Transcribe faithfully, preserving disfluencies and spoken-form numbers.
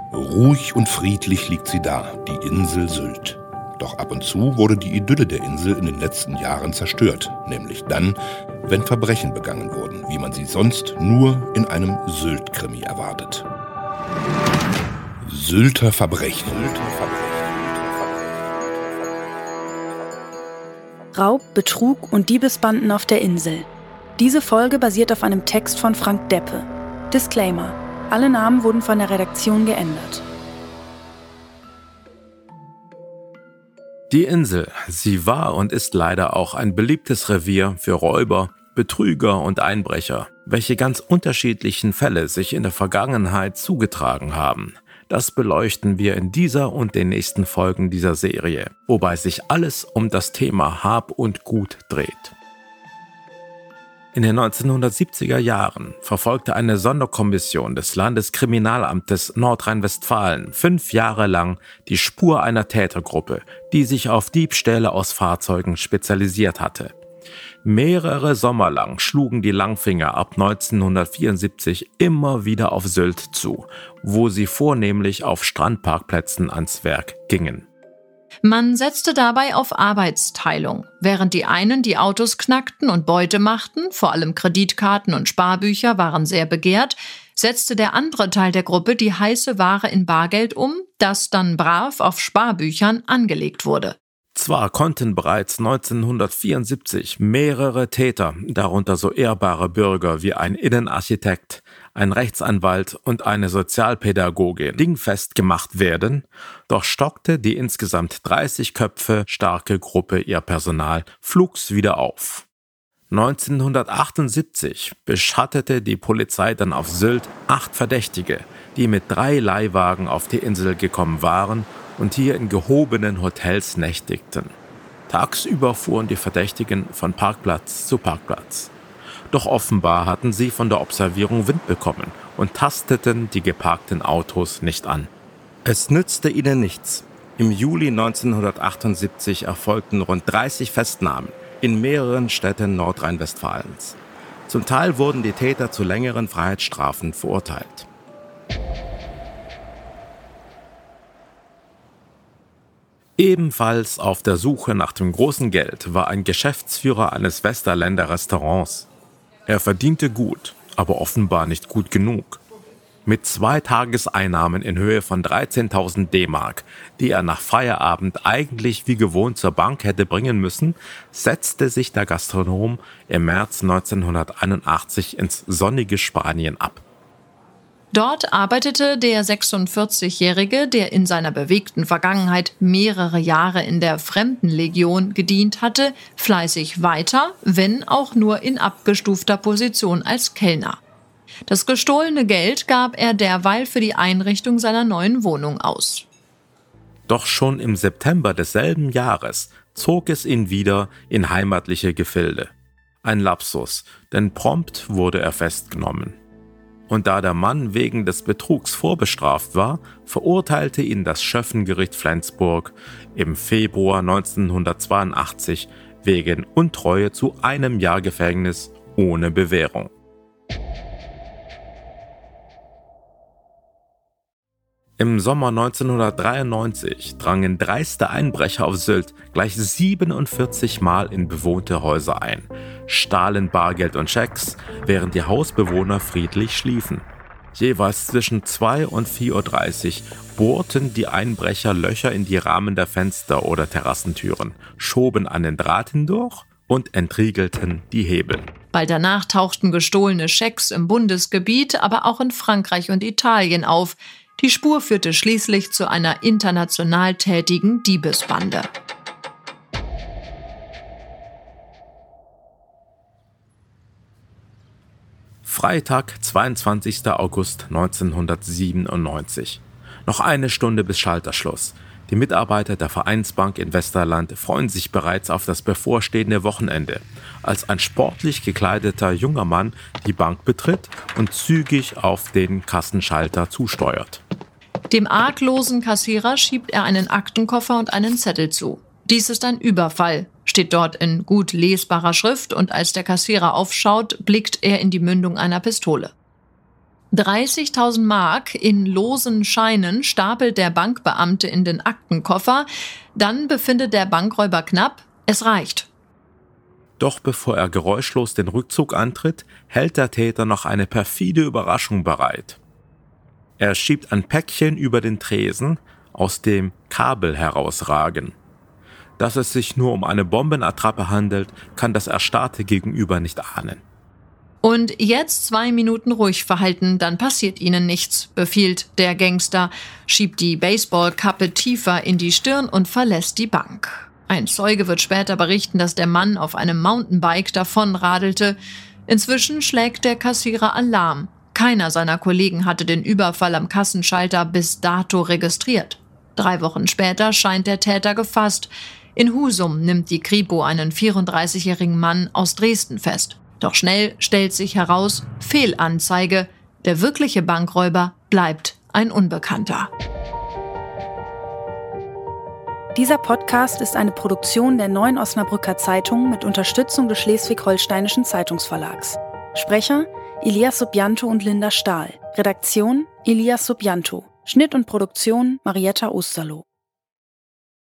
Ruhig und friedlich liegt sie da, die Insel Sylt. Doch ab und zu wurde die Idylle der Insel in den letzten Jahren zerstört, nämlich dann, wenn Verbrechen begangen wurden, wie man sie sonst nur in einem Sylt-Krimi erwartet. Sylter Verbrechen. Raub, Betrug und Diebesbanden auf der Insel. Diese Folge basiert auf einem Text von Frank Deppe. Disclaimer: Alle Namen wurden von der Redaktion geändert. Die Insel, sie war und ist leider auch ein beliebtes Revier für Räuber, Betrüger und Einbrecher, welche ganz unterschiedlichen Fälle sich in der Vergangenheit zugetragen haben. Das beleuchten wir in dieser und den nächsten Folgen dieser Serie, wobei sich alles um das Thema Hab und Gut dreht. In den neunzehnhundertsiebziger Jahren verfolgte eine Sonderkommission des Landeskriminalamtes Nordrhein-Westfalen fünf Jahre lang die Spur einer Tätergruppe, die sich auf Diebstähle aus Fahrzeugen spezialisiert hatte. Mehrere Sommer lang schlugen die Langfinger ab neunzehnhundertvierundsiebzig immer wieder auf Sylt zu, wo sie vornehmlich auf Strandparkplätzen ans Werk gingen. Man setzte dabei auf Arbeitsteilung. Während die einen die Autos knackten und Beute machten, vor allem Kreditkarten und Sparbücher waren sehr begehrt, setzte der andere Teil der Gruppe die heiße Ware in Bargeld um, das dann brav auf Sparbüchern angelegt wurde. Zwar konnten bereits neunzehnhundertvierundsiebzig mehrere Täter, darunter so ehrbare Bürger wie ein Innenarchitekt, ein Rechtsanwalt und eine Sozialpädagogin, dingfest gemacht werden, doch stockte die insgesamt dreißig Köpfe starke Gruppe ihr Personal flugs wieder auf. neunzehnhundertachtundsiebzig beschattete die Polizei dann auf Sylt acht Verdächtige, die mit drei Leihwagen auf die Insel gekommen waren und hier in gehobenen Hotels nächtigten. Tagsüber fuhren die Verdächtigen von Parkplatz zu Parkplatz. Doch offenbar hatten sie von der Observierung Wind bekommen und tasteten die geparkten Autos nicht an. Es nützte ihnen nichts. Im Juli neunzehnhundertachtundsiebzig erfolgten rund dreißig Festnahmen in mehreren Städten Nordrhein-Westfalens. Zum Teil wurden die Täter zu längeren Freiheitsstrafen verurteilt. Ebenfalls auf der Suche nach dem großen Geld war ein Geschäftsführer eines Westerländer Restaurants. Er verdiente gut, aber offenbar nicht gut genug. Mit zwei Tageseinnahmen in Höhe von dreizehntausend D-Mark, die er nach Feierabend eigentlich wie gewohnt zur Bank hätte bringen müssen, setzte sich der Gastronom im März neunzehnhunderteinundachtzig ins sonnige Spanien ab. Dort arbeitete der sechsundvierzigjährige, der in seiner bewegten Vergangenheit mehrere Jahre in der Fremdenlegion gedient hatte, fleißig weiter, wenn auch nur in abgestufter Position als Kellner. Das gestohlene Geld gab er derweil für die Einrichtung seiner neuen Wohnung aus. Doch schon im September desselben Jahres zog es ihn wieder in heimatliche Gefilde. Ein Lapsus, denn prompt wurde er festgenommen. Und da der Mann wegen des Betrugs vorbestraft war, verurteilte ihn das Schöffengericht Flensburg im Februar neunzehnhundertzweiundachtzig wegen Untreue zu einem Jahr Gefängnis ohne Bewährung. Im Sommer neunzehnhundertdreiundneunzig drangen dreiste Einbrecher auf Sylt gleich siebenundvierzig Mal in bewohnte Häuser ein, stahlen Bargeld und Schecks, während die Hausbewohner friedlich schliefen. Jeweils zwischen zwei und vier Uhr dreißig bohrten die Einbrecher Löcher in die Rahmen der Fenster oder Terrassentüren, schoben einen Draht hindurch und entriegelten die Hebel. Bald danach tauchten gestohlene Schecks im Bundesgebiet, aber auch in Frankreich und Italien auf. Die Spur führte schließlich zu einer international tätigen Diebesbande. Freitag, zweiundzwanzigster August neunzehnhundertsiebenundneunzig. Noch eine Stunde bis Schalterschluss. Die Mitarbeiter der Vereinsbank in Westerland freuen sich bereits auf das bevorstehende Wochenende, als ein sportlich gekleideter junger Mann die Bank betritt und zügig auf den Kassenschalter zusteuert. Dem arglosen Kassierer schiebt er einen Aktenkoffer und einen Zettel zu. Dies ist ein Überfall, steht dort in gut lesbarer Schrift, und als der Kassierer aufschaut, blickt er in die Mündung einer Pistole. dreißigtausend Mark in losen Scheinen stapelt der Bankbeamte in den Aktenkoffer. Dann befindet der Bankräuber knapp, es reicht. Doch bevor er geräuschlos den Rückzug antritt, hält der Täter noch eine perfide Überraschung bereit. Er schiebt ein Päckchen über den Tresen, aus dem Kabel herausragen. Dass es sich nur um eine Bombenattrappe handelt, kann das erstarrte Gegenüber nicht ahnen. Und jetzt zwei Minuten ruhig verhalten, dann passiert Ihnen nichts, befiehlt der Gangster, schiebt die Baseballkappe tiefer in die Stirn und verlässt die Bank. Ein Zeuge wird später berichten, dass der Mann auf einem Mountainbike davonradelte. Inzwischen schlägt der Kassierer Alarm. Keiner seiner Kollegen hatte den Überfall am Kassenschalter bis dato registriert. Drei Wochen später scheint der Täter gefasst. In Husum nimmt die Kripo einen vierunddreißigjährigen Mann aus Dresden fest. Doch schnell stellt sich heraus, Fehlanzeige. Der wirkliche Bankräuber bleibt ein Unbekannter. Dieser Podcast ist eine Produktion der Neuen Osnabrücker Zeitung mit Unterstützung des Schleswig-Holsteinischen Zeitungsverlags. Sprecher Elias Subianto und Linda Stahl. Redaktion Elias Subianto. Schnitt und Produktion Marietta Osterloh.